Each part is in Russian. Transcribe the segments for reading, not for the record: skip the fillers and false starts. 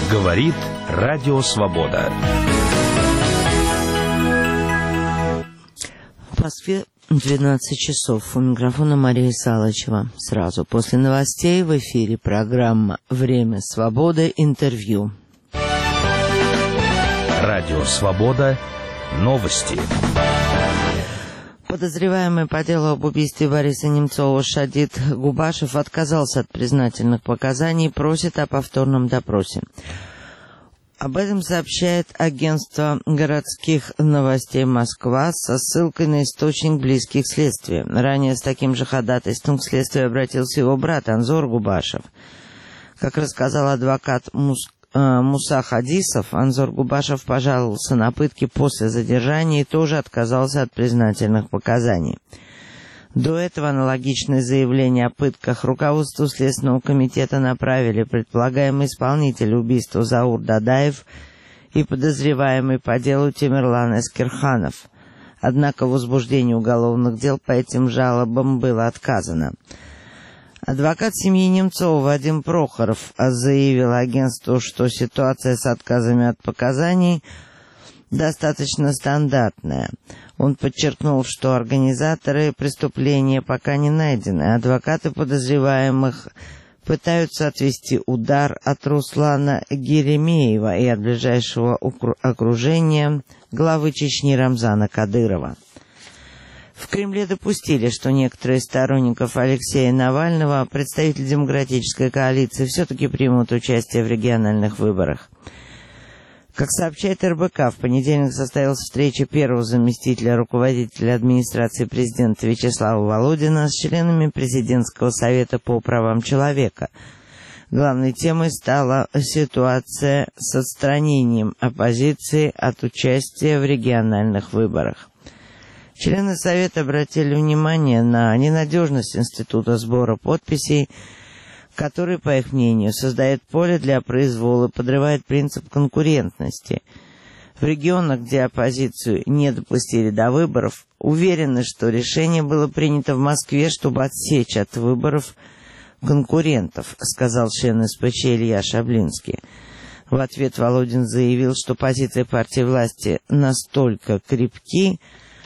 Говорит Радио Свобода. В Москве 12 часов. У микрофона Мария Салычева. Сразу после новостей в эфире программа «Время свободы. Интервью». Радио Свобода. Новости. Подозреваемый по делу об убийстве Бориса Немцова Шадид Губашев отказался от признательных показаний и просит о повторном допросе. Об этом сообщает агентство городских новостей «Москва» со ссылкой на источник близких к следствию. Ранее с таким же ходатайством к следствию обратился его брат Анзор Губашев. Как рассказал адвокат Муса Хадисов, Анзор Губашев пожаловался на пытки после задержания и тоже отказался от признательных показаний. До этого аналогичное заявление о пытках руководству Следственного комитета направили предполагаемый исполнитель убийства Заур Дадаев и подозреваемый по делу Тимерлан Эскерханов. Однако в возбуждении уголовных дел по этим жалобам было отказано. Адвокат семьи Немцова Вадим Прохоров заявил агентству, что ситуация с отказами от показаний достаточно стандартная. Он подчеркнул, что организаторы преступления пока не найдены. Адвокаты подозреваемых пытаются отвести удар от Руслана Геремеева и от ближайшего окружения главы Чечни Рамзана Кадырова. В Кремле допустили, что некоторые из сторонников Алексея Навального, представители демократической коалиции, все-таки примут участие в региональных выборах. Как сообщает РБК, в понедельник состоялась встреча первого заместителя руководителя администрации президента Вячеслава Володина с членами Президентского совета по правам человека. Главной темой стала ситуация с отстранением оппозиции от участия в региональных выборах. Члены Совета обратили внимание на ненадежность института сбора подписей, который, по их мнению, создает поле для произвола и подрывает принцип конкурентности. В регионах, где оппозицию не допустили до выборов, уверены, что решение было принято в Москве, чтобы отсечь от выборов конкурентов, сказал член СПЧ Илья Шаблинский. В ответ Володин заявил, что позиции партии власти настолько крепки,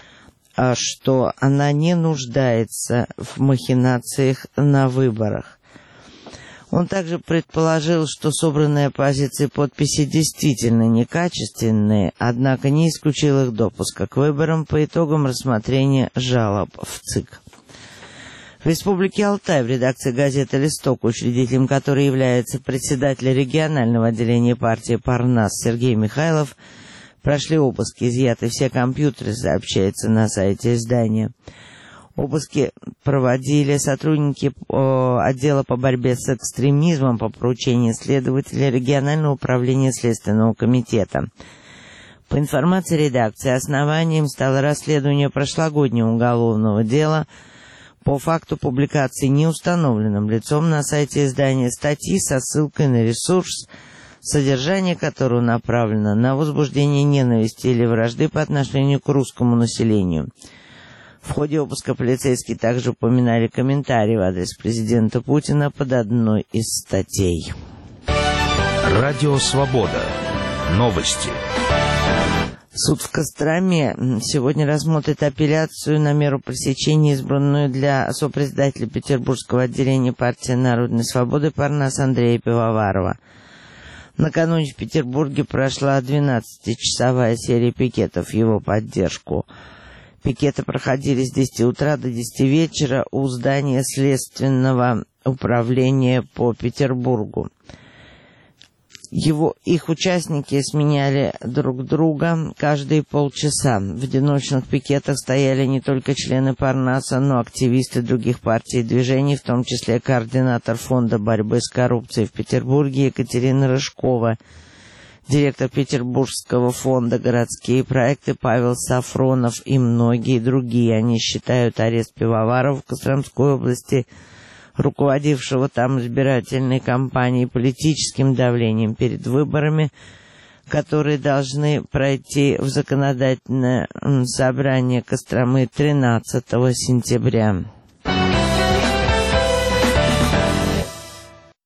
что она не нуждается в махинациях на выборах. Он также предположил, что собранные оппозицией подписи действительно некачественные, однако не исключил их допуска к выборам по итогам рассмотрения жалоб в ЦИК. В Республике Алтай в редакции газеты «Листок», учредителем которой является председатель регионального отделения партии «Парнас» Сергей Михайлов, прошли обыски, изъяты все компьютеры, сообщается на сайте издания. Обыски проводили сотрудники отдела по борьбе с экстремизмом по поручению следователя регионального управления Следственного комитета. По информации редакции, основанием стало расследование прошлогоднего уголовного дела по факту публикации неустановленным лицом на сайте издания статьи со ссылкой на ресурс, содержание которого направлено на возбуждение ненависти или вражды по отношению к русскому населению. В ходе обыска полицейские также упоминали комментарии в адрес президента Путина под одной из статей. Радио Свобода. Новости. Суд в Костроме сегодня рассмотрит апелляцию на меру пресечения, избранную для сопредседателя Петербургского отделения партии Народной свободы Парнаса Андрея Пивоварова. Накануне в Петербурге прошла 12-часовая серия пикетов в его поддержку. Пикеты проходили с 10 утра до 10 вечера у здания Следственного управления по Петербургу. Их участники сменяли друг друга каждые полчаса. В одиночных пикетах стояли не только члены Парнаса, но и активисты других партий и движений, в том числе координатор Фонда борьбы с коррупцией в Петербурге Екатерина Рыжкова, директор Петербургского фонда «Городские проекты» Павел Сафронов и многие другие. Они считают арест Пивоварова в Костромской области, руководившего там избирательной кампанией, политическим давлением перед выборами, которые должны пройти в законодательное собрание Костромы 13 сентября.